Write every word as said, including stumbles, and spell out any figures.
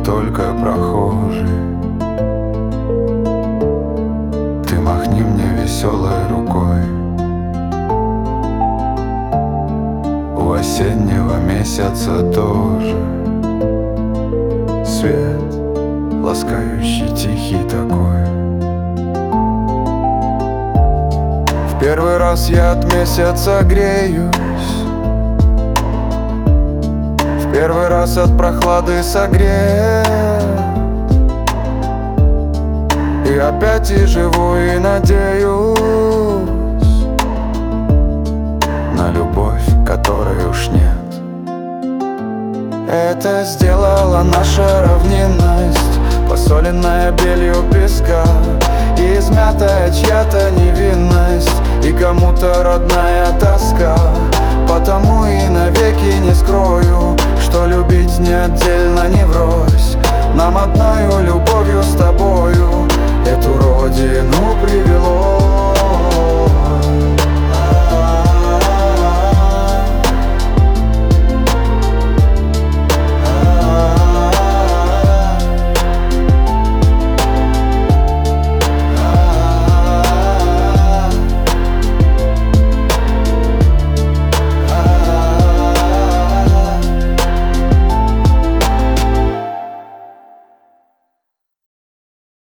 только прохожий. Ты махни мне веселой рукой. У осеннего месяца тоже свет, ласкающий, тихий такой. В первый раз я от месяца греюсь, в первый раз от прохлады согрет. И опять и живу, и надеюсь на любовь, которой уж нет. Это сделала наша равнинность, посоленная белью песка, и измятая чья-то невинность, и кому-то родная тоска. Потому и навеки не скрою, что любить не отдельно, не врозь. Нам одною любовью с тобою эту родину